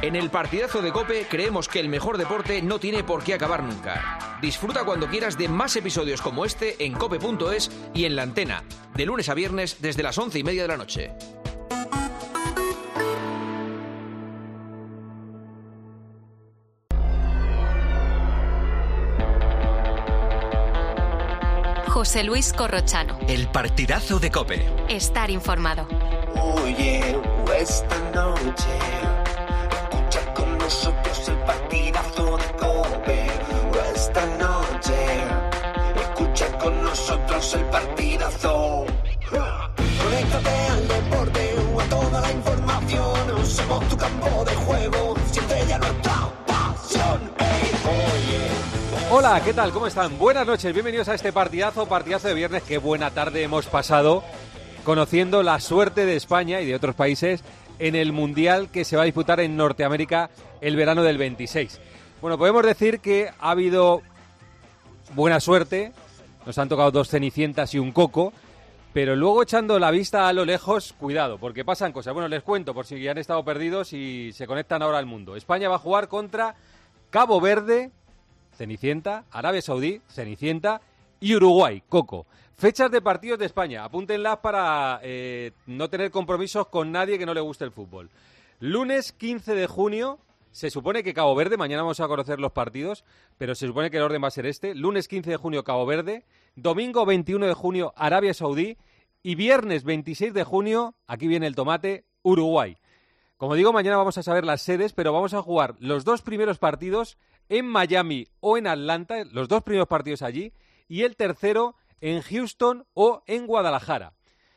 En el partidazo de COPE creemos que el mejor deporte no tiene por qué acabar nunca. Disfruta cuando quieras de más episodios como este en cope.es y en La Antena, de lunes a viernes desde las 11:30 de la noche. José Luis Corrochano. El partidazo de COPE. Estar informado. Oye, esta noche escucha con nosotros el partidazo de COPE. Esta noche escucha con nosotros el partidazo. Conéctate al deporte o a toda la información. Somos tu campo de juego, siente ya nuestra pasión. Oye. Hola, ¿qué tal? ¿Cómo están? Buenas noches, bienvenidos a este partidazo de viernes. Qué buena tarde hemos pasado conociendo la suerte de España y de otros países en el Mundial que se va a disputar en Norteamérica el verano del 26. Bueno, podemos decir que ha habido buena suerte, nos han tocado 2 cenicientas y un coco, pero luego echando la vista a lo lejos, cuidado, porque pasan cosas. Bueno, les cuento por si han estado perdidos y se conectan ahora al mundo. España va a jugar contra Cabo Verde, cenicienta, Arabia Saudí, cenicienta, y Uruguay, coco. Fechas de partidos de España, apúntenlas para no tener compromisos con nadie que no le guste el fútbol. Lunes 15 de junio, se supone que Cabo Verde, mañana vamos a conocer los partidos, pero se supone que el orden va a ser este. Lunes 15 de junio, Cabo Verde, domingo 21 de junio, Arabia Saudí, y viernes 26 de junio, aquí viene el tomate, Uruguay. Como digo, mañana vamos a saber las sedes, pero vamos a jugar los 2 primeros partidos en Miami o en Atlanta, los 2 primeros partidos allí, y el tercero en Houston o en Guadalajara.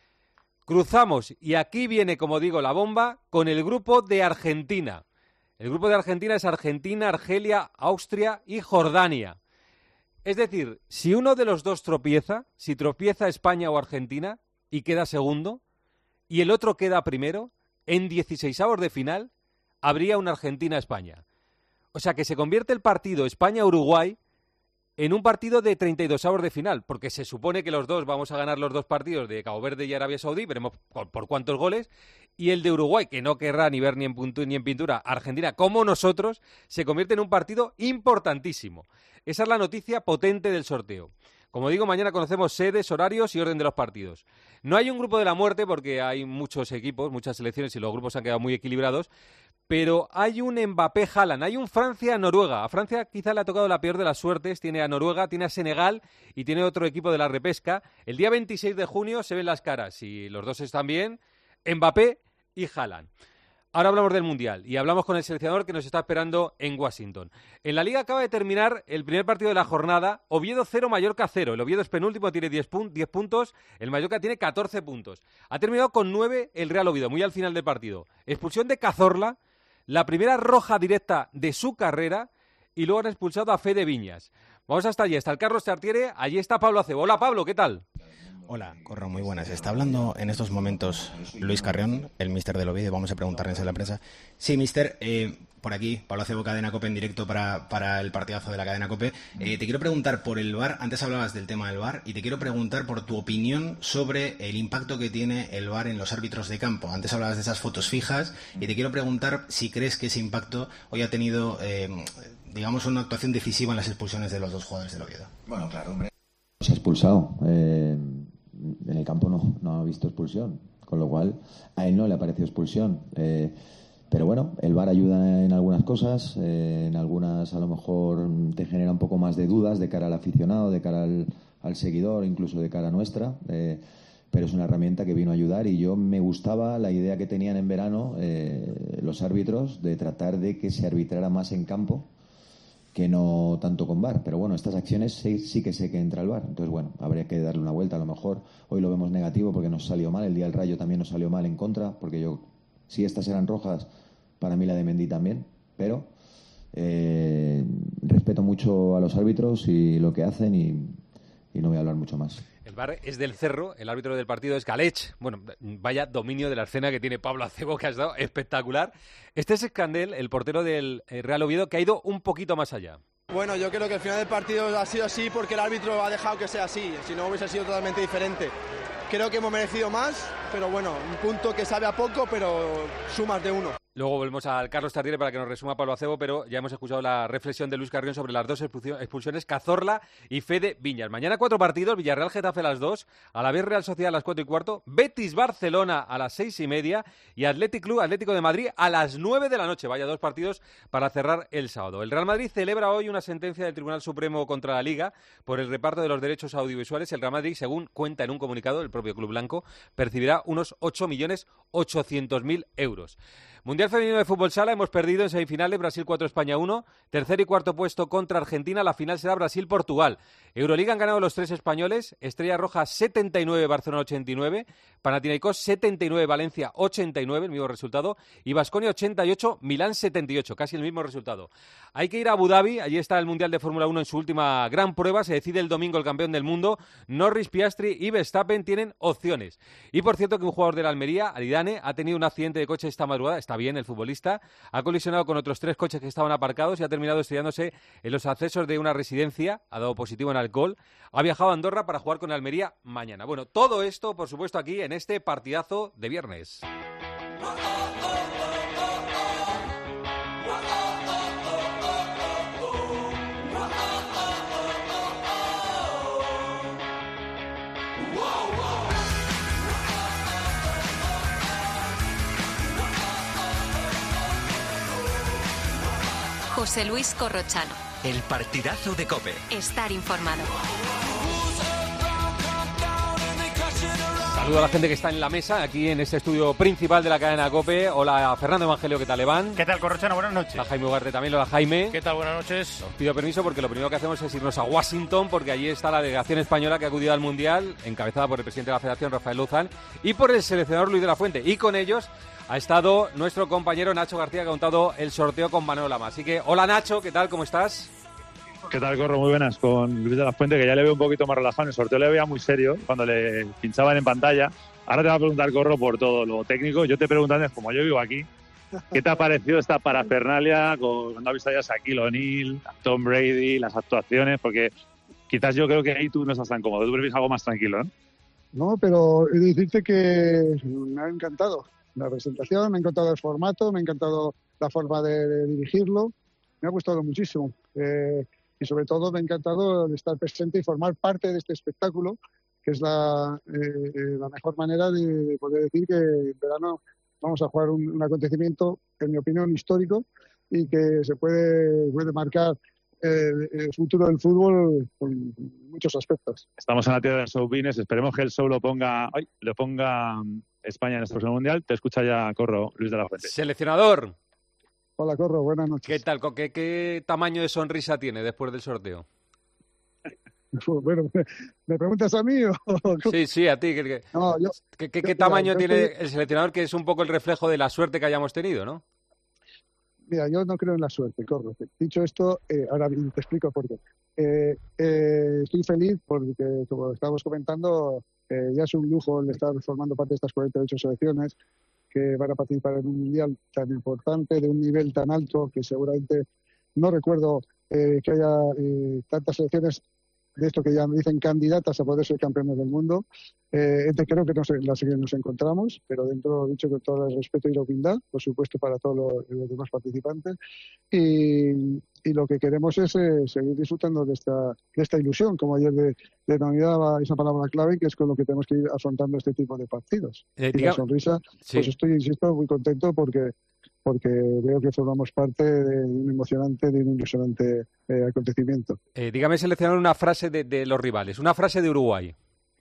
Cruzamos, y aquí viene, como digo, la bomba, con el grupo de Argentina. El grupo de Argentina es Argentina, Argelia, Austria y Jordania. Es decir, si uno de los dos tropieza, si tropieza España o Argentina y queda segundo, y el otro queda primero, en 16avos de final habría una Argentina-España. O sea que se convierte el partido España-Uruguay en un partido de 32avos de final, porque se supone que los dos vamos a ganar los 2 partidos de Cabo Verde y Arabia Saudí, veremos por cuántos goles, y el de Uruguay, que no querrá ni ver ni en pintura Argentina como nosotros, se convierte en un partido importantísimo. Esa es la noticia potente del sorteo. Como digo, mañana conocemos sedes, horarios y orden de los partidos. No hay un grupo de la muerte porque hay muchos equipos, muchas selecciones y los grupos han quedado muy equilibrados, pero hay un Mbappé-Haaland, hay un Francia-Noruega. A Francia quizá le ha tocado la peor de las suertes, tiene a Noruega, tiene a Senegal y tiene otro equipo de la repesca. El día 26 de junio se ven las caras, si los dos están bien, Mbappé y Haaland. Ahora hablamos del Mundial y hablamos con el seleccionador que nos está esperando en Washington. En la Liga acaba de terminar el primer partido de la jornada, Oviedo 0, Mallorca 0. El Oviedo es penúltimo, tiene 10 puntos, el Mallorca tiene 14 puntos. Ha terminado con 9 el Real Oviedo, muy al final del partido. Expulsión de Cazorla, la primera roja directa de su carrera, y luego han expulsado a Fede Viñas. Vamos hasta allí, está el Carlos Tartiere, allí está Pablo Acebo. Hola Pablo, ¿qué tal? Hola, Corro, muy buenas. Está hablando en estos momentos Luis Carrión, el míster del Oviedo. Vamos a preguntarles en la prensa. Sí, míster, por aquí, Pablo Acebo, Cadena COPE en directo para el partidazo de la Cadena COPE. Te quiero preguntar por el VAR. Antes hablabas del tema del VAR y te quiero preguntar por tu opinión sobre el impacto que tiene el VAR en los árbitros de campo. Antes hablabas de esas fotos fijas y te quiero preguntar si crees que ese impacto hoy ha tenido, digamos, una actuación decisiva en las expulsiones de los 2 jugadores del Oviedo. Bueno, claro, hombre. Se ha expulsado. En el campo no ha visto expulsión, con lo cual a él no le ha parecido expulsión. Pero bueno, el VAR ayuda en algunas cosas, en algunas a lo mejor te genera un poco más de dudas de cara al aficionado, de cara al seguidor, incluso de cara a nuestra. Pero es una herramienta que vino a ayudar y yo me gustaba la idea que tenían en verano los árbitros de tratar de que se arbitrara más en campo que no tanto con VAR, pero bueno, estas acciones sí que sé que entra el VAR, entonces bueno, habría que darle una vuelta. A lo mejor hoy lo vemos negativo porque nos salió mal, el día del Rayo también nos salió mal en contra, porque si estas eran rojas, para mí la de Mendy también, pero respeto mucho a los árbitros y lo que hacen y no voy a hablar mucho más. El VAR es del Cerro, el árbitro del partido es Galech. Bueno, vaya dominio de la escena que tiene Pablo Acebo, que ha estado espectacular. Este es Escandel, el portero del Real Oviedo, que ha ido un poquito más allá. Bueno, yo creo que el final del partido ha sido así porque el árbitro ha dejado que sea así, si no hubiese sido totalmente diferente. Creo que hemos merecido más, pero bueno, un punto que sabe a poco, pero sumas de 1. Luego volvemos al Carlos Tartiere para que nos resuma Pablo Acebo, pero ya hemos escuchado la reflexión de Luis Carrión sobre las dos expulsiones, Cazorla y Fede Viñas. Mañana 4 partidos, Villarreal-Getafe a las 2, Alavés Real Sociedad a las 4:15, Betis-Barcelona a las 6:30 y Athletic Club Atlético de Madrid a las 9 de la noche. Vaya 2 partidos para cerrar el sábado. El Real Madrid celebra hoy una sentencia del Tribunal Supremo contra la Liga por el reparto de los derechos audiovisuales. El Real Madrid, según cuenta en un comunicado el propio Club Blanco, percibirá unos 8.800.000 euros. Mundial Femenino de Fútbol Sala, hemos perdido en semifinales, Brasil 4, España 1, tercer y cuarto puesto contra Argentina, la final será Brasil-Portugal. Euroliga han ganado los 3 españoles, Estrella Roja 79, Barcelona 89, Panathinaikos 79, Valencia 89, el mismo resultado, y Baskonia 88, Milán 78, casi el mismo resultado. Hay que ir a Abu Dhabi, allí está el Mundial de Fórmula 1 en su última gran prueba, se decide el domingo el campeón del mundo, Norris, Piastri y Verstappen tienen opciones. Y por cierto que un jugador de la Almería, Aridane, ha tenido un accidente de coche esta madrugada, está bien el futbolista, ha colisionado con otros 3 coches que estaban aparcados y ha terminado estrellándose en los accesos de una residencia, ha dado positivo en alcohol, ha viajado a Andorra para jugar con Almería mañana. Bueno, todo esto, por supuesto, aquí en este partidazo de viernes. José Luis Corrochano. El partidazo de COPE. Estar informado. Saludo a la gente que está en la mesa, aquí en este estudio principal de la cadena COPE. Hola, Fernando Evangelio, ¿qué tal, Iván? ¿Qué tal, Corrochano? Buenas noches. Hola, Jaime Ugarte también. Hola, Jaime. ¿Qué tal? Buenas noches. Os pido permiso porque lo primero que hacemos es irnos a Washington, porque allí está la delegación española que ha acudido al Mundial, encabezada por el presidente de la Federación, Rafael Luzán, y por el seleccionador Luis de la Fuente. Y con ellos ha estado nuestro compañero Nacho García, que ha contado el sorteo con Manuel Lama. Así que, hola, Nacho, ¿qué tal? ¿Cómo estás? ¿Qué tal, Corro? Muy buenas. Con Luis de la Fuente, que ya le veo un poquito más relajado. En el sorteo le veía muy serio cuando le pinchaban en pantalla. Ahora te va a preguntar, Corro, por todo lo técnico. Yo te pregunto antes, como yo vivo aquí, ¿qué te ha parecido esta parafernalia cuando has visto ya a Shaquille O'Neal, a Tom Brady, las actuaciones? Porque quizás yo creo que ahí tú no estás tan cómodo. Tú prefieres algo más tranquilo, ¿no? No, pero he de decirte que me ha encantado la presentación, me ha encantado el formato, me ha encantado la forma de dirigirlo. Me ha gustado muchísimo. Y sobre todo me ha encantado el estar presente y formar parte de este espectáculo, que es la mejor manera de poder decir que en verano vamos a jugar un acontecimiento, en mi opinión, histórico y que se puede marcar el futuro del fútbol con muchos aspectos. Estamos en la tierra del show business. Esperemos que el show lo ponga España en este próximo Mundial. Te escucha ya, Corro, Luis de la Fuente. Seleccionador. Hola, Corro, buenas noches. ¿Qué tal? ¿Qué tamaño de sonrisa tiene después del sorteo? Bueno, ¿me preguntas a mí o...? Sí, a ti. ¿Qué tamaño tiene el seleccionador, que es un poco el reflejo de la suerte que hayamos tenido, ¿no? Mira, yo no creo en la suerte, Corro. Dicho esto, ahora te explico por qué. Estoy feliz porque, como estábamos comentando, ya es un lujo el estar formando parte de estas 48 selecciones que van a participar en un mundial tan importante, de un nivel tan alto, que seguramente no recuerdo que haya tantas selecciones de esto que ya me dicen candidatas a poder ser campeones del mundo. Creo que las que nos encontramos, pero dentro, dicho con todo el respeto y la humildad, por supuesto, para todos los demás participantes. Y lo que queremos es seguir disfrutando de esta ilusión, como ayer denominaba esa palabra clave, que es con lo que tenemos que ir afrontando este tipo de partidos. Y la sonrisa, sí. Pues estoy, insisto, muy contento porque veo que formamos parte de un ilusionante acontecimiento. Dígame, seleccionar una frase de los rivales, una frase de Uruguay.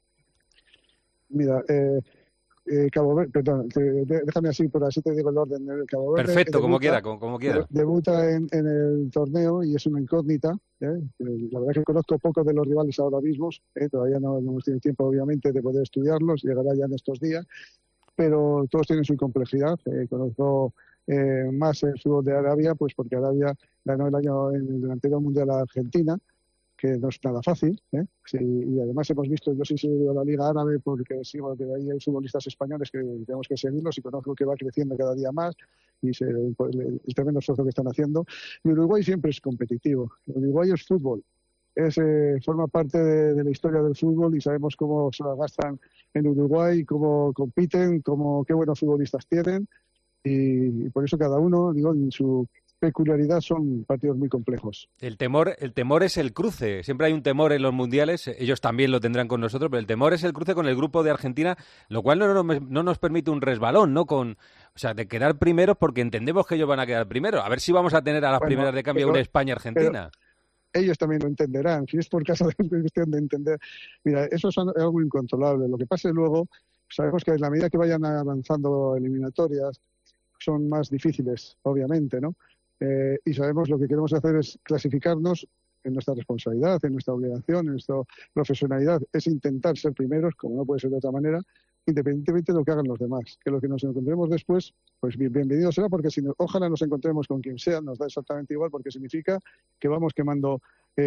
Mira, Cabo Verde, perdón, déjame así, por así te digo el orden. Cabo Verde, perfecto, como quiera. Debuta en el torneo y es una incógnita. La verdad es que conozco poco de los rivales ahora mismo. Todavía no hemos tenido tiempo, obviamente, de poder estudiarlos. Llegará ya en estos días. Pero todos tienen su complejidad. Conozco más el fútbol de Arabia, pues porque Arabia ganó en el anterior mundial a Argentina, que no es nada fácil, sí, y además hemos visto, yo sí sigo la Liga Árabe porque sigo que ahí hay futbolistas españoles que tenemos que seguirlos y conozco que va creciendo cada día más y el tremendo esfuerzo que están haciendo. Y Uruguay siempre es competitivo. Uruguay es fútbol. forma parte de la historia del fútbol y sabemos cómo se la gastan en Uruguay, cómo compiten, qué buenos futbolistas tienen y por eso cada uno, digo, en su peculiaridad son partidos muy complejos. El temor es el cruce. Siempre hay un temor en los mundiales, ellos también lo tendrán con nosotros, pero el temor es el cruce con el grupo de Argentina, lo cual no nos permite un resbalón, ¿no? O sea, de quedar primeros porque entendemos que ellos van a quedar primeros. A ver si vamos a tener a las primeras de cambio una España-Argentina. Ellos también lo entenderán, si es por caso de cuestión de entender. Mira, eso es algo incontrolable. Lo que pase luego, sabemos que en la medida que vayan avanzando eliminatorias, son más difíciles, obviamente, ¿no? Y sabemos lo que queremos hacer es clasificarnos en nuestra responsabilidad, en nuestra obligación, en nuestra profesionalidad. Es intentar ser primeros, como no puede ser de otra manera, independientemente de lo que hagan los demás. Que lo que nos encontremos después, pues bienvenido será, porque ojalá nos encontremos con quien sea, nos da exactamente igual, porque significa que vamos quemando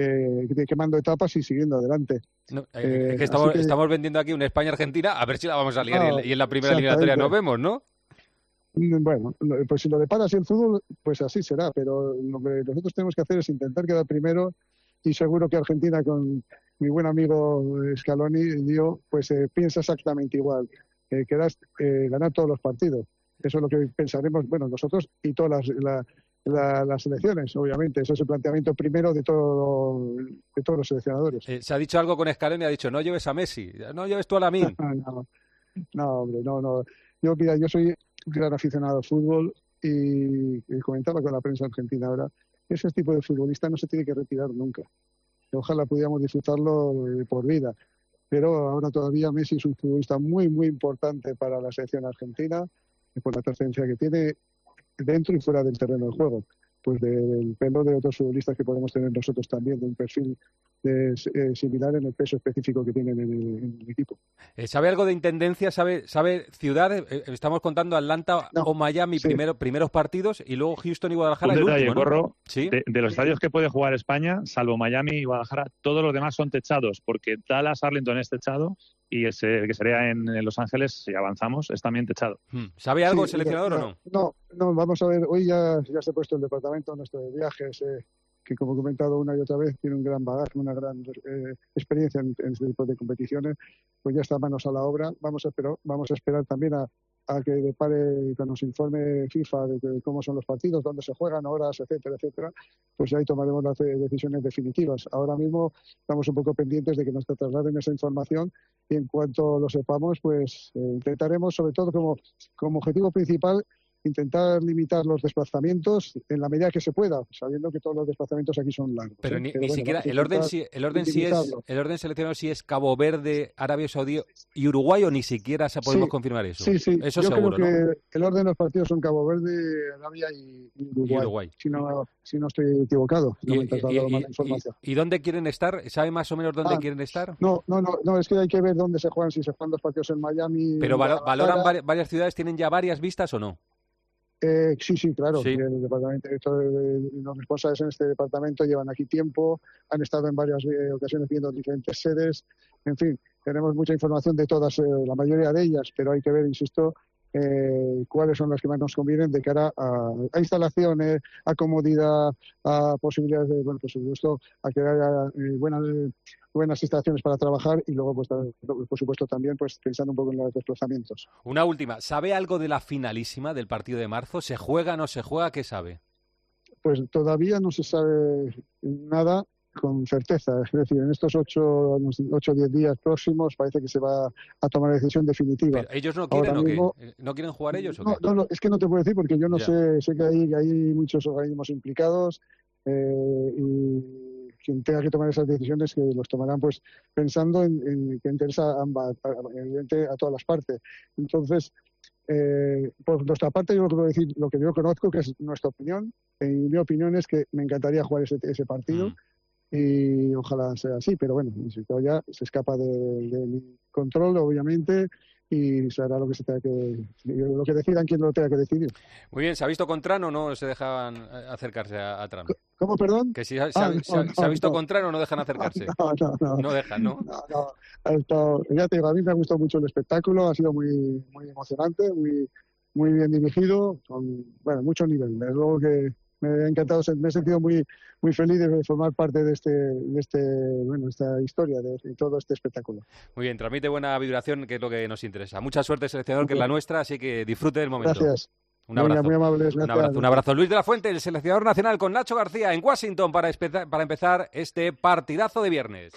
etapas y siguiendo adelante. No, es que estamos vendiendo aquí una España-Argentina, a ver si la vamos a liar y en la primera eliminatoria nos vemos, ¿no? Bueno, pues si lo depara así el fútbol, pues así será, pero lo que nosotros tenemos que hacer es intentar quedar primero y seguro que Argentina, con mi buen amigo Scaloni, yo, pues piensa exactamente igual, ganar todos los partidos. Eso es lo que pensaremos, bueno, nosotros y todas las selecciones, obviamente. Eso es el planteamiento primero de todos los seleccionadores. Se ha dicho algo con Scaloni, ha dicho, no lleves a Messi, no lleves tú a Lamine. No, hombre, no. Yo soy un gran aficionado al fútbol y comentaba con la prensa argentina ahora, ese tipo de futbolista no se tiene que retirar nunca. Ojalá pudiéramos disfrutarlo por vida. Pero ahora todavía Messi es un futbolista muy, muy importante para la selección argentina por la trascendencia que tiene dentro y fuera del terreno de juego. Pues del pelo de otros futbolistas que podemos tener nosotros también, de un perfil similar en el peso específico que tienen en el equipo. ¿Sabe algo de intendencia? ¿Sabe ciudad? Estamos contando Atlanta o Miami primeros partidos y luego Houston y Guadalajara. Un detalle, último, ¿no? Corro, ¿Sí? de los estadios que puede jugar España, salvo Miami y Guadalajara, todos los demás son techados, porque Dallas, Arlington es techado y el que sería en Los Ángeles, si avanzamos, es también techado. ¿Sabe algo el seleccionador o no? No, vamos a ver, hoy ya se ha puesto el departamento nuestro de viajes, que como he comentado una y otra vez, tiene un gran bagaje, una gran experiencia en este tipo de competiciones, pues ya está manos a la obra. Vamos a esperar también a que depare, que nos informe FIFA de cómo son los partidos, dónde se juegan, horas, etcétera, pues ahí tomaremos las decisiones definitivas. Ahora mismo estamos un poco pendientes de que nos trasladen esa información y en cuanto lo sepamos, pues intentaremos, sobre todo como objetivo principal, intentar limitar los desplazamientos en la medida que se pueda, sabiendo que todos los desplazamientos aquí son largos. Pero ni siquiera el orden seleccionado si es Cabo Verde, Arabia Saudí y Uruguay, o ni siquiera podemos confirmar eso. Sí. Eso yo seguro, creo que ¿no? el orden de los partidos son Cabo Verde, Arabia y Uruguay. Si no estoy equivocado. ¿Y dónde quieren estar? ¿Sabe más o menos dónde quieren estar? No, es que hay que ver dónde se juegan, si se juegan los partidos en Miami. ¿Pero valoran varias ciudades? ¿Tienen ya varias vistas o no? Sí, claro. Sí. El departamento, los responsables en este departamento llevan aquí tiempo, han estado en varias ocasiones viendo diferentes sedes. En fin, tenemos mucha información de todas, la mayoría de ellas, pero hay que ver, insisto, cuáles son las que más nos convienen de cara a instalaciones, a comodidad, a posibilidades de, por supuesto, a que haya buenas instalaciones para trabajar y luego, pues, por supuesto, también pues pensando un poco en los desplazamientos. Una última. ¿Sabe algo de la finalísima del partido de marzo? ¿Se juega o no se juega? ¿Qué sabe? Pues todavía no se sabe nada con certeza. Es decir, en estos 8 o 10 días próximos parece que se va a tomar la decisión definitiva. ¿Pero ellos no quieren o qué? ¿No quieren jugar ellos o qué? No, es que no te puedo decir porque yo no sé que hay muchos organismos implicados y quien tenga que tomar esas decisiones que los tomarán pues pensando en que interesa evidente a todas las partes. Entonces, por nuestra parte, yo puedo decir lo que yo conozco, que es nuestra opinión, y mi opinión es que me encantaría jugar ese partido. Y ojalá sea así, pero bueno, esto ya se escapa de mi control, obviamente, y se hará lo que decidan quien lo tenga que decidir. Muy bien, ¿se ha visto con Tran o no se dejan acercarse a Tran? ¿Cómo, perdón? Que si se ha visto con Tran o no dejan acercarse. No dejan, ¿no? No. Ya te digo, a mí me ha gustado mucho el espectáculo, ha sido muy, muy emocionante, muy bien dirigido, con mucho nivel. Luego que me ha encantado, me he sentido muy feliz de formar parte de esta historia, de todo este espectáculo. Muy bien, transmite buena vibración, que es lo que nos interesa. Mucha suerte, seleccionador, que es la nuestra, así que disfrute del momento. Gracias. Un abrazo. Muy amables, gracias. Un abrazo. Luis de la Fuente, el seleccionador nacional, con Nacho García en Washington para empezar este partidazo de viernes.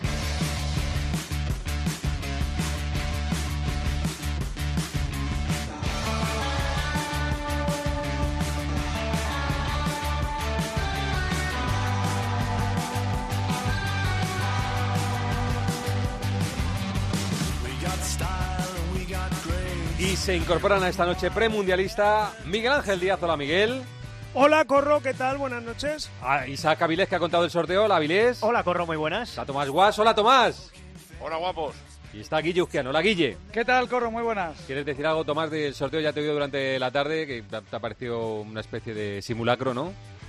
Y se incorporan a esta noche premundialista Miguel Ángel Díaz. Hola, Miguel. Hola, Corro, ¿qué tal? Buenas noches. Isaac Avilés, que ha contado el sorteo. Hola, Avilés. Hola, Corro, muy buenas. Está Tomás Guas. Hola, Tomás. Hola, guapos. Y está Guille Uzquiano. Hola, Guille. ¿Qué tal, Corro? Muy buenas. ¿Quieres decir algo, Tomás, del sorteo? Ya te he oído durante la tarde, que te ha parecido una especie de simulacro, ¿no?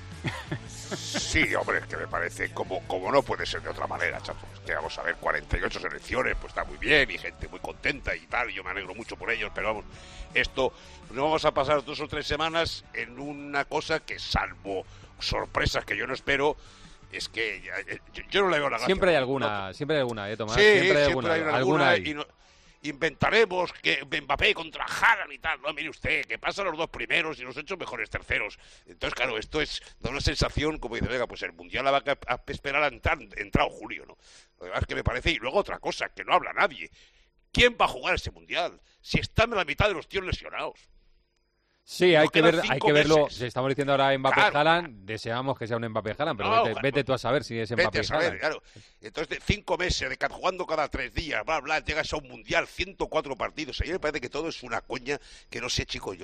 Sí, hombre, es que me parece como no puede ser de otra manera, chato. Es que vamos a ver, 48 selecciones, pues está muy bien y gente muy contenta y tal, y yo me alegro mucho por ellos, pero vamos, esto no vamos a pasar 2 o 3 semanas en una cosa que, salvo sorpresas que yo no espero, es que yo no le veo la gracia. Siempre hay alguna, Tomás. Sí, siempre hay alguna. Y no, inventaremos que Mbappé contra Haaland y tal. No, mire usted, que pasan los 2 primeros y los 8 mejores terceros. Entonces, claro, esto da una sensación como dice, venga, pues el Mundial la va a esperar a entrado julio, ¿no? Lo demás que me parece. Y luego otra cosa, que no habla nadie. ¿Quién va a jugar ese Mundial? Si están en la mitad de los tíos lesionados. Sí, hay que verlo. Meses. Estamos diciendo ahora Mbappé claro. Haaland, deseamos que sea un Mbappé Haaland, pero vete tú a saber si es Mbappé Haaland. Claro. Entonces, de 5 meses, jugando cada 3 días, bla, bla, llegas a un Mundial, 104 partidos. A mí me parece que todo es una coña que no sé, chicos,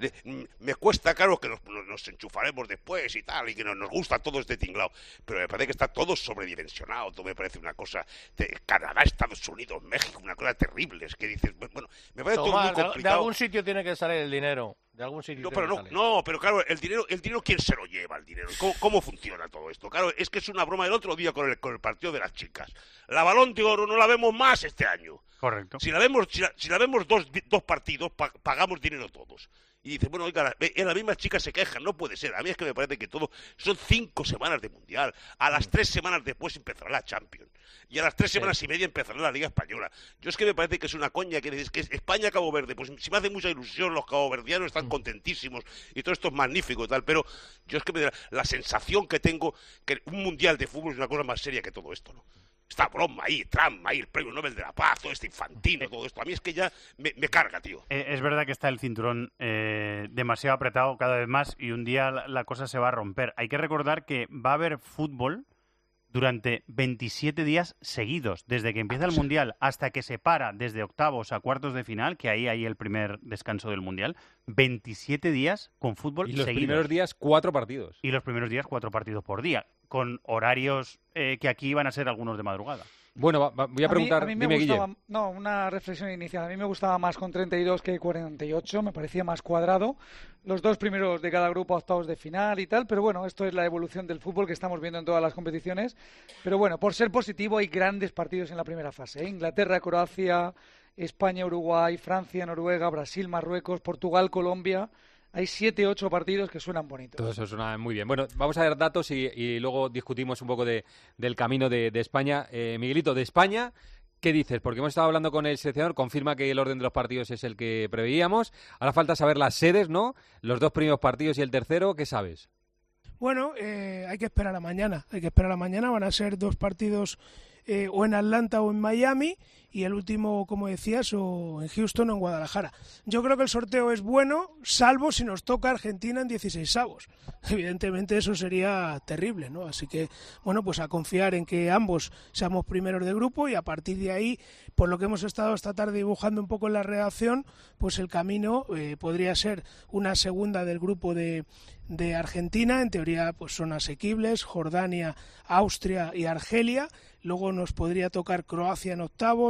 me cuesta, claro, que nos enchufaremos después y tal, y que nos gusta todo este tinglado, pero me parece que está todo sobredimensionado, todo me parece una cosa de Canadá, Estados Unidos, México, una cosa terrible, es que dices, bueno, me parece todo muy complicado. De algún sitio tiene que salir el dinero. De algún sitio pero claro, el dinero, ¿quién se lo lleva el dinero? ¿Cómo funciona todo esto? Claro, es que es una broma del otro día con el partido de las chicas. La Balón de Oro no la vemos más este año. Correcto. Si la vemos 2 partidos, pagamos dinero todos. Y dice, bueno, oiga, las mismas chicas se quejan, no puede ser. A mí es que me parece que todo son 5 semanas de Mundial. A las 3 semanas después empezará la Champions. Y a las 3 semanas y media empezará la Liga Española. Yo es que me parece que es una coña que dices que es España-Cabo Verde. Pues si me hace mucha ilusión, los caboverdianos están contentísimos y todo esto es magnífico y tal. Pero yo es que la sensación que tengo que un Mundial de fútbol es una cosa más seria que todo esto, ¿no? Esta broma ahí, Trump ahí, el premio Nobel de la Paz, todo este infantino, todo esto. A mí es que ya me carga, tío. Es verdad que está el cinturón demasiado apretado cada vez más y un día la cosa se va a romper. Hay que recordar que va a haber fútbol durante 27 días seguidos, desde que empieza el Mundial hasta que se para desde octavos a cuartos de final, que ahí hay el primer descanso del Mundial, 27 días con fútbol seguidos. Y los primeros días 4 partidos. Y los primeros días 4 partidos por día, con horarios que aquí van a ser algunos de madrugada. Bueno, voy a preguntar, a mí me gustaba, una reflexión inicial. A mí me gustaba más con 32 que 48, me parecía más cuadrado. Los 2 primeros de cada grupo a octavos de final y tal, pero bueno, esto es la evolución del fútbol que estamos viendo en todas las competiciones. Pero bueno, por ser positivo hay grandes partidos en la primera fase, ¿eh? Inglaterra, Croacia, España, Uruguay, Francia, Noruega, Brasil, Marruecos, Portugal, Colombia. Hay 7, 8 partidos que suenan bonitos. Todo eso suena muy bien. Bueno, vamos a ver datos y luego discutimos un poco del camino de España. Miguelito, de España, ¿qué dices? Porque hemos estado hablando con el seleccionador, confirma que el orden de los partidos es el que preveíamos. Ahora falta saber las sedes, ¿no? Los 2 primeros partidos y el tercero, ¿qué sabes? Bueno, hay que esperar a mañana. Van a ser 2 partidos o en Atlanta o en Miami, y el último, como decías, o en Houston o en Guadalajara. Yo creo que el sorteo es bueno, salvo si nos toca Argentina en 16avos. Evidentemente eso sería terrible, ¿no? Así que, bueno, pues a confiar en que ambos seamos primeros de grupo, y a partir de ahí, por lo que hemos estado esta tarde dibujando un poco en la redacción, pues el camino podría ser una segunda del grupo de Argentina. En teoría pues son asequibles: Jordania, Austria y Argelia. Luego nos podría tocar Croacia en octavos,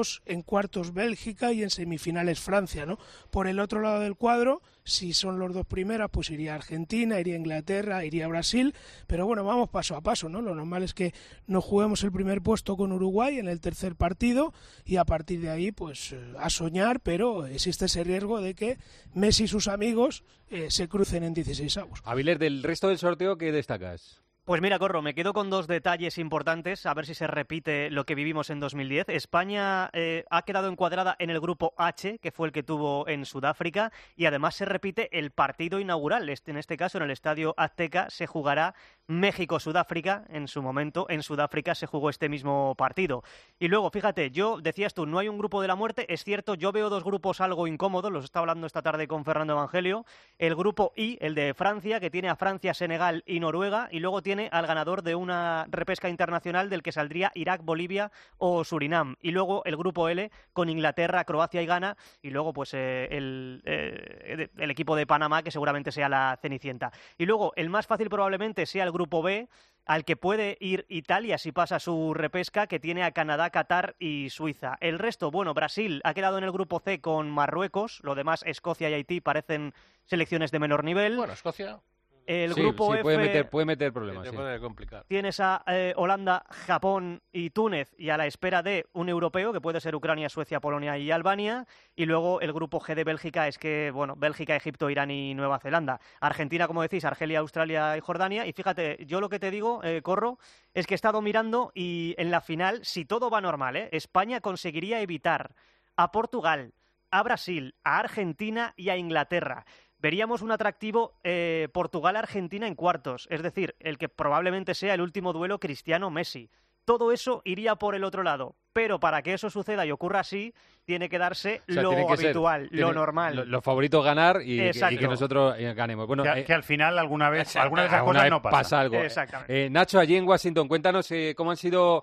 octavos, en cuartos Bélgica y en semifinales Francia, ¿no? Por el otro lado del cuadro, si son los dos primeras, pues iría Argentina, iría Inglaterra, iría Brasil, pero bueno, vamos paso a paso, ¿no? Lo normal es que nos juguemos el primer puesto con Uruguay en el tercer partido y a partir de ahí, pues a soñar, pero existe ese riesgo de que Messi y sus amigos se crucen en 16avos. Avilés, del resto del sorteo, ¿qué destacas? Pues mira, Corro, me quedo con dos detalles importantes, a ver si se repite lo que vivimos en 2010. España ha quedado encuadrada en el grupo H, que fue el que tuvo en Sudáfrica, y además se repite el partido inaugural. En este caso, en el Estadio Azteca, se jugará México-Sudáfrica. En su momento, en Sudáfrica se jugó este mismo partido. Y luego, fíjate, decías tú, no hay un grupo de la muerte. Es cierto, yo veo dos grupos algo incómodos, los estaba hablando esta tarde con Fernando Evangelio. El grupo I, el de Francia, que tiene a Francia, Senegal y Noruega, y luego tiene al ganador de una repesca internacional del que saldría Irak, Bolivia o Surinam. Y luego el grupo L con Inglaterra, Croacia y Ghana, y luego pues el equipo de Panamá, que seguramente sea la cenicienta. Y luego el más fácil probablemente sea el grupo B, al que puede ir Italia si pasa su repesca, que tiene a Canadá, Qatar y Suiza. El resto, bueno, Brasil ha quedado en el grupo C con Marruecos, lo demás Escocia y Haití parecen selecciones de menor nivel. Bueno, Escocia... El grupo F puede meter problemas. Se puede complicar. Tienes a Holanda, Japón y Túnez, y a la espera de un europeo, que puede ser Ucrania, Suecia, Polonia y Albania. Y luego el grupo G de Bélgica es que, bueno, Bélgica, Egipto, Irán y Nueva Zelanda. Argentina, como decís, Argelia, Australia y Jordania. Y fíjate, yo lo que te digo, Corro, es que he estado mirando y en la final, si todo va normal, España conseguiría evitar a Portugal, a Brasil, a Argentina y a Inglaterra. Veríamos un atractivo Portugal-Argentina en cuartos, es decir, el que probablemente sea el último duelo Cristiano-Messi. Todo eso iría por el otro lado, pero para que eso suceda y ocurra así, tiene que darse lo habitual, lo normal. Los favoritos ganar y que nosotros ganemos. Bueno, que al final alguna vez las cosas no pasan. Pasa algo. Nacho, allí en Washington, cuéntanos cómo ha sido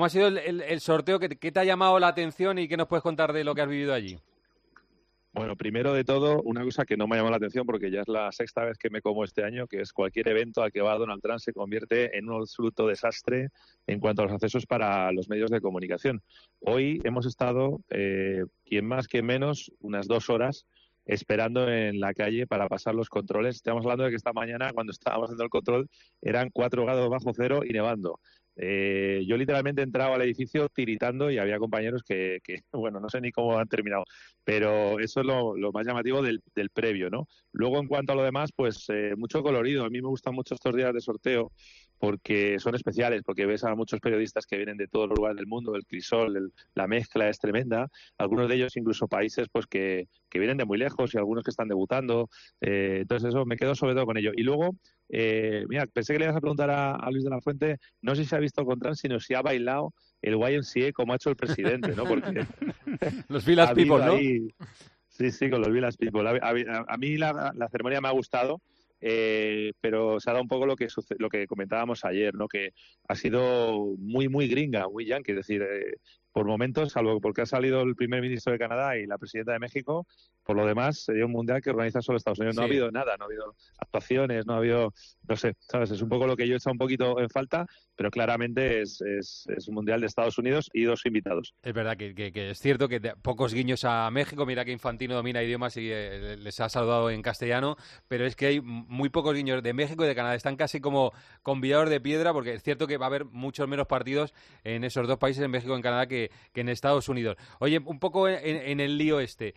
el sorteo, qué te ha llamado la atención y qué nos puedes contar de lo que has vivido allí. Bueno, primero de todo, una cosa que no me ha llamado la atención porque ya es la sexta vez que me como este año, que es cualquier evento al que va Donald Trump se convierte en un absoluto desastre en cuanto a los accesos para los medios de comunicación. Hoy hemos estado, quien más, quien menos, unas 2 horas esperando en la calle para pasar los controles. Estamos hablando de que esta mañana, cuando estábamos haciendo el control, eran 4 grados bajo cero y nevando. Yo literalmente entraba al edificio tiritando y había compañeros que bueno, no sé ni cómo han terminado, pero eso es lo más llamativo del previo, ¿no? Luego, en cuanto a lo demás, pues mucho colorido. A mí me gustan mucho estos días de sorteo porque son especiales, porque ves a muchos periodistas que vienen de todos los lugares del mundo, el crisol, la mezcla es tremenda, algunos de ellos incluso países pues que vienen de muy lejos y algunos que están debutando, entonces eso me quedo sobre todo con ello. Y luego, mira, pensé que le ibas a preguntar a Luis de la Fuente, no sé si ha visto con Trump, sino si ha bailado el YMCA como ha hecho el presidente, ¿no? Porque los Village People, ¿no? Sí, con los Village People. A mí la ceremonia me ha gustado. Pero se ha dado un poco lo que comentábamos ayer, ¿no? Que ha sido muy, muy gringa, muy yankee, es decir, por momentos, salvo porque ha salido el primer ministro de Canadá y la presidenta de México, por lo demás sería un mundial que organiza solo Estados Unidos. No ha habido nada, no ha habido actuaciones, no ha habido, no sé, ¿sabes? Es un poco lo que yo he echado un poquito en falta, pero claramente es un mundial de Estados Unidos y 2 invitados. Es verdad que es cierto que pocos guiños a México, mira que Infantino domina idiomas y les ha saludado en castellano, pero es que hay muy pocos guiños de México y de Canadá, están casi como convidados de piedra, porque es cierto que va a haber muchos menos partidos en esos 2 países, en México y en Canadá, que en Estados Unidos. Oye, un poco en el lío este,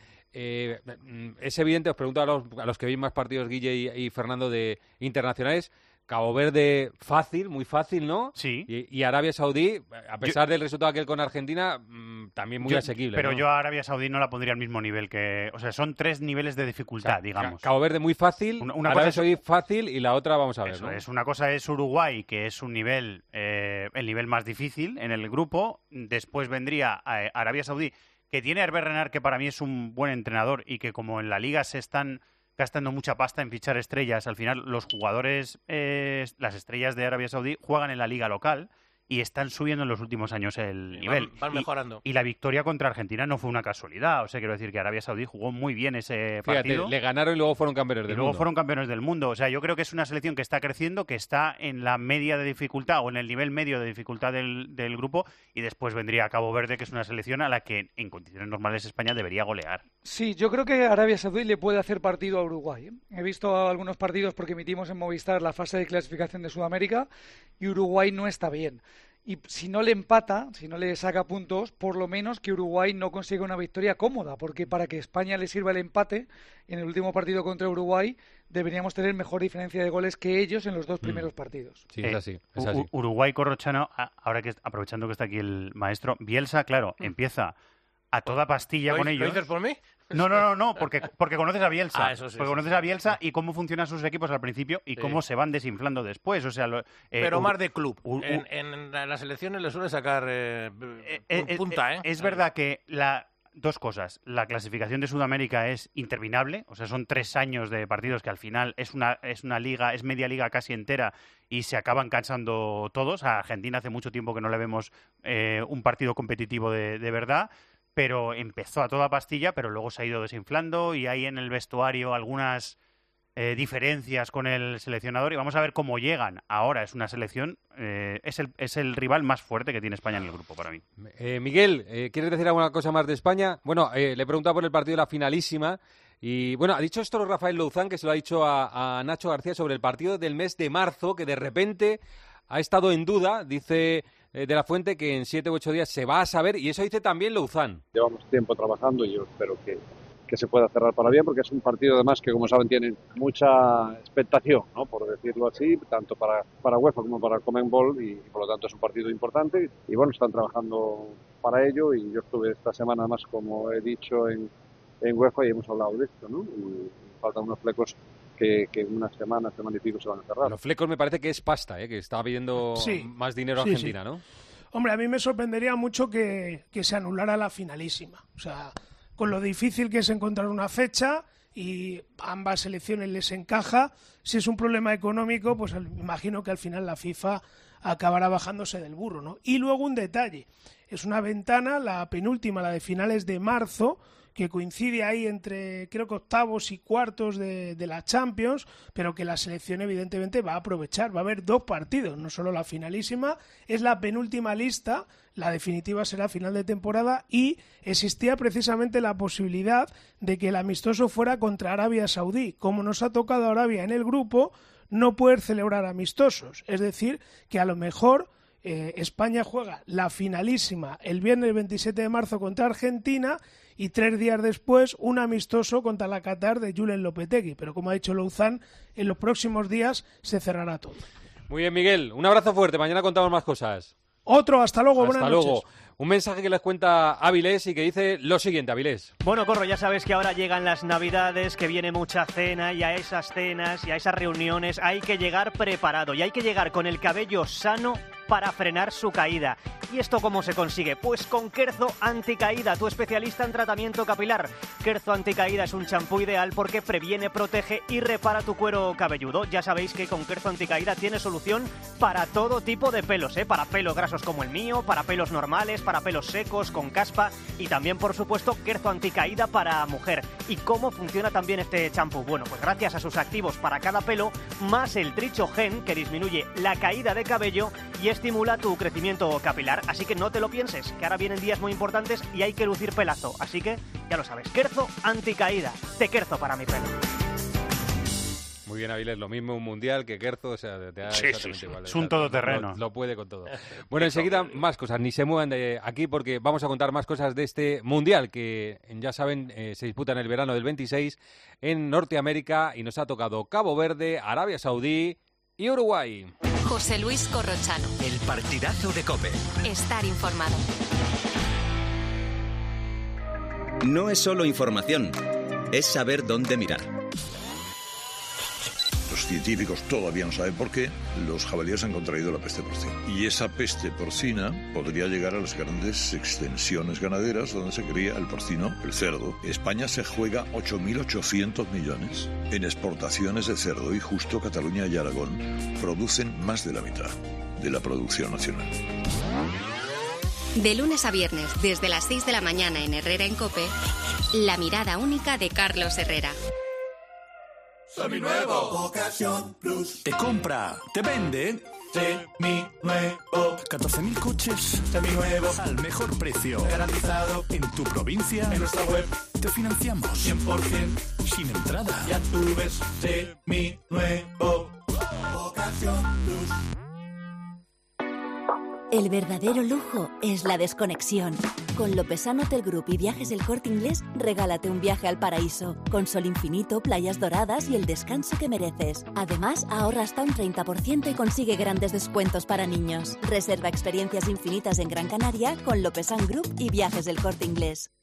es evidente, os pregunto a los que veis más partidos, Guille y Fernando, de internacionales, Cabo Verde fácil, muy fácil, ¿no? Sí. Y Arabia Saudí, a pesar del resultado aquel con Argentina, también muy asequible. Pero ¿no? yo a Arabia Saudí no la pondría al mismo nivel que... O sea, son 3 niveles de dificultad, digamos. Cabo Verde muy fácil, Arabia Saudí fácil y la otra vamos a ver, eso ¿no? es. Una cosa es Uruguay, que es un nivel, el nivel más difícil en el grupo. Después vendría Arabia Saudí, que tiene a Hervé Renard, que para mí es un buen entrenador y que como en la liga se están gastando mucha pasta en fichar estrellas, al final los jugadores, las estrellas de Arabia Saudí juegan en la liga local y están subiendo en los últimos años el nivel. Van mejorando. Y la victoria contra Argentina no fue una casualidad. O sea, quiero decir que Arabia Saudí jugó muy bien ese partido. Fíjate, le ganaron y luego fueron campeones del mundo. Fueron campeones del mundo. O sea, yo creo que es una selección que está creciendo, que está en la media de dificultad o en el nivel medio de dificultad del grupo, y después vendría Cabo Verde, que es una selección a la que en condiciones normales España debería golear. Sí, yo creo que Arabia Saudí le puede hacer partido a Uruguay. He visto algunos partidos porque emitimos en Movistar la fase de clasificación de Sudamérica y Uruguay no está bien. Y si no le empata, si no le saca puntos, por lo menos que Uruguay no consiga una victoria cómoda, porque para que España le sirva el empate en el último partido contra Uruguay deberíamos tener mejor diferencia de goles que ellos en los dos primeros partidos. Sí, es así. Es así. Uruguay, Corrochano, ahora que aprovechando que está aquí el maestro, Bielsa, claro, empieza a toda pastilla con ellos. ¿Lo dices por mí? No, porque conoces a Bielsa. Eso sí. Porque conoces a Bielsa y cómo funcionan sus equipos al principio y cómo se van desinflando después. O sea, pero más de club. En las selecciones le suele sacar punta, ¿eh? Es verdad que dos cosas. La clasificación de Sudamérica es interminable. O sea, son 3 años de partidos que al final es una liga, es media liga casi entera y se acaban cansando todos. A Argentina hace mucho tiempo que no le vemos un partido competitivo de verdad. Pero empezó a toda pastilla, pero luego se ha ido desinflando y hay en el vestuario algunas diferencias con el seleccionador y vamos a ver cómo llegan. Ahora es una selección, es el rival más fuerte que tiene España en el grupo para mí. Miguel, ¿quieres decir alguna cosa más de España? Bueno, le he preguntado por el partido de la finalísima y bueno, ha dicho esto Rafael Louzán, que se lo ha dicho a Nacho García sobre el partido del mes de marzo, que de repente ha estado en duda, dice de la Fuente, que en 7 u 8 días se va a saber, y eso dice también Louzán. Llevamos tiempo trabajando y yo espero que se pueda cerrar para bien, porque es un partido además que, como saben, tiene mucha expectación, ¿no? Por decirlo así, tanto para UEFA como para Conmebol, y por lo tanto es un partido importante y bueno, están trabajando para ello y yo estuve esta semana además, como he dicho, en UEFA y hemos hablado de esto, ¿no? Y faltan unos flecos que en una semana y pico se van a cerrar. Los flecos me parece que es pasta, que está pidiendo más dinero a Argentina, ¿no? Hombre, a mí me sorprendería mucho que se anulara la finalísima. O sea, con lo difícil que es encontrar una fecha y a ambas selecciones les encaja, si es un problema económico, pues me imagino que al final la FIFA acabará bajándose del burro, ¿no? Y luego un detalle, es una ventana, la penúltima, la de finales de marzo, que coincide ahí entre, creo que octavos y cuartos de la Champions, pero que la selección evidentemente va a aprovechar. Va a haber 2 partidos, no solo la finalísima, es la penúltima lista, la definitiva será final de temporada, y existía precisamente la posibilidad de que el amistoso fuera contra Arabia Saudí. Como nos ha tocado Arabia en el grupo, no poder celebrar amistosos. Es decir, que a lo mejor España juega la finalísima el viernes 27 de marzo contra Argentina y 3 días después un amistoso contra la Qatar de Julen Lopetegui. Pero como ha dicho Louzán, en los próximos días se cerrará todo. Muy bien, Miguel. Un abrazo fuerte. Mañana contamos más cosas. Otro. Hasta luego. Hasta buenas luego. noches. Un mensaje que les cuenta Avilés y que dice lo siguiente, Avilés. Bueno, Corro, ya sabes que ahora llegan las Navidades, que viene mucha cena, y a esas cenas y a esas reuniones hay que llegar preparado y hay que llegar con el cabello sano para frenar su caída. ¿Y esto cómo se consigue? Pues con Kerzo Anticaída, tu especialista en tratamiento capilar. Kerzo Anticaída es un champú ideal porque previene, protege y repara tu cuero cabelludo. Ya sabéis que con Kerzo Anticaída tiene solución para todo tipo de pelos, para pelos grasos como el mío, para pelos normales, para pelos secos, con caspa, y también, por supuesto, Kerzo Anticaída para mujer. ¿Y cómo funciona también este champú? Bueno, pues gracias a sus activos para cada pelo, más el Trichogen, que disminuye la caída de cabello y estimula tu crecimiento capilar. Así que no te lo pienses, que ahora vienen días muy importantes y hay que lucir pelazo. Así que, ya lo sabes, Kerzo Anticaída. Te kerzo para mi pelo. Muy bien, Avilés, lo mismo un mundial que Kerzo, o sea, te da exactamente igual. Es un todoterreno. Lo puede con todo. Bueno, enseguida más cosas, ni se muevan de aquí porque vamos a contar más cosas de este mundial que, ya saben, se disputa en el verano del 26 en Norteamérica y nos ha tocado Cabo Verde, Arabia Saudí y Uruguay. José Luis Corrochano. El partidazo de COPE. Estar informado. No es solo información, es saber dónde mirar. Los científicos todavía no saben por qué los jabalíes han contraído la peste porcina. Y esa peste porcina podría llegar a las grandes extensiones ganaderas donde se cría el porcino, el cerdo. España se juega 8.800 millones en exportaciones de cerdo y justo Cataluña y Aragón producen más de la mitad. de la producción nacional. De lunes a viernes, desde las 6 de la mañana en Herrera en COPE, la mirada única de Carlos Herrera. Seminuevo. Ocasión Plus. Te compra, te vende. Seminuevo. 14.000 coches. Seminuevos. Al mejor precio. Garantizado. En tu provincia. En nuestra web. Te financiamos. 100%. Sin entrada. Ya tú ves. Seminuevo. Ocasión Plus. El verdadero lujo es la desconexión. Con Lopesano Hotel Group y Viajes El Corte Inglés, regálate un viaje al paraíso, con sol infinito, playas doradas y el descanso que mereces. Además, ahorra hasta un 30% y consigue grandes descuentos para niños. Reserva experiencias infinitas en Gran Canaria con Lopesan Group y Viajes El Corte Inglés.